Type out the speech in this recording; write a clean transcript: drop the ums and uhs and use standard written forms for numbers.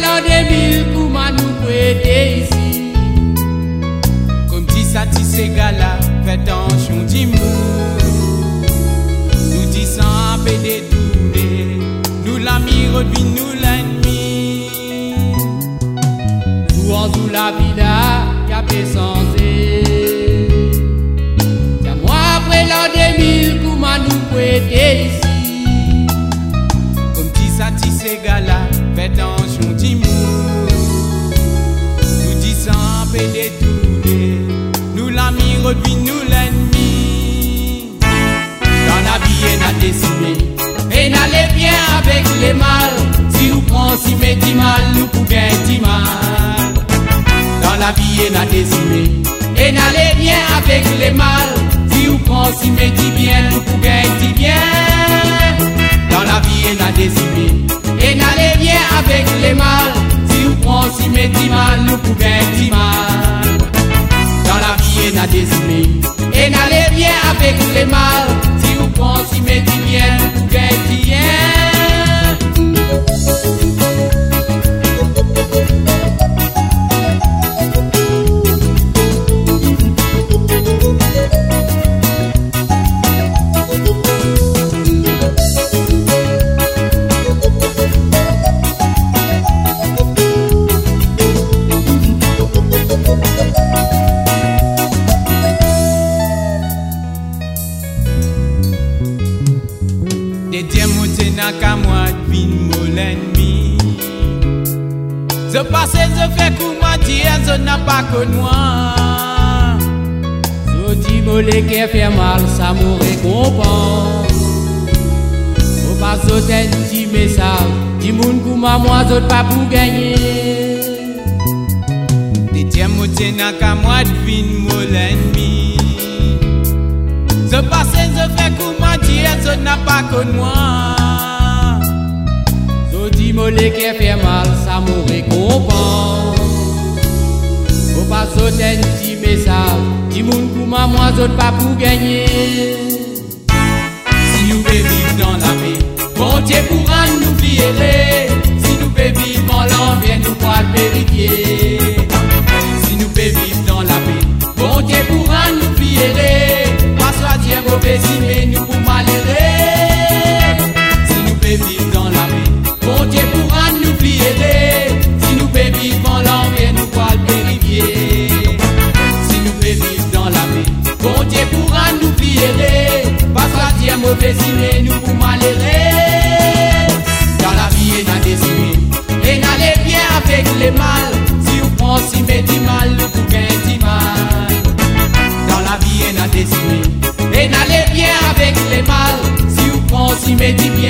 l'an 2000 comment nous prêter ici. Comme dit ça, ti ces gars-là, fait attention, dis-moi. Nous disons un peu détourné, nous l'ami redouine, nous l'ennemi. Pour en dessous la vie là, y'a pas censé. Y'a moi après l'an 2000 comment nous prêter ici. Comme dit ça, ti ces gars-là, fait attention, dis-moi. Nous disons un peu détourné, nous l'ami redouine, nous l'ennemi. Dans la vie, on a décimé, et n'allez bien avec les mal. Si vous prenez si met du mal, nous pouvons gagner mal. Dans la vie, on a décimé, et n'allez bien avec les mal. Si vous prenez si met du bien, nous pouvons gagner bien. Dans la vie, on a décimé, et n'allez bien avec les mal. Si vous prenez si met du mal, nous pouvons gagner mal. Dans la vie, on a décimé, et n'allez bien avec les mal. Si vous prenez si met du bien, nous pouvons gagner bien. Des diamants n'a qu'à moi vin mon ennemi. Je passe, je fais comment dire, je n'ai pas connu moi. Je dis mollet qui fait mal, ça me récompense. Faut pas sauter un petit message, dis moun kouma moi, je pas pour gagner. Des diamants n'a qu'à moi vin mon ennemi. Je passe, je fais comment dire, je n'ai pas connu moi. Je dis mollet qui fait mal, ça me récompense. Faut pas sauter un petit message, dis moun kouma moi, je pas pour gagner. Si nous voulons vivre dans la paix, bon Dieu pourra nous oublier. Si nous voulons vivre en l'envers, nous pourra le vérifier. Si nous voulons vivre dans la paix, bon Dieu pourra nous oublier. Pas soit Dieu mauvais, mais nous pour malheureux. Si nous voulons vivre dans la paix, bon Dieu pourra nous oublier. Si nous voulons vivre en l'envers, nous pourra le vérifier. Si nous voulons vivre dans la paix, bon Dieu pourra nous oublier. Pas soit Dieu mauvais, mais nous pour malheureux. Dans la vie, on a décimé, et n'allez bien avec les mal. Si vous pensez si met du mal, nous pour gagner du mal. Dans la vie, on a décimé, et n'allez bien avec les mal. Si vous pensez si met du bien,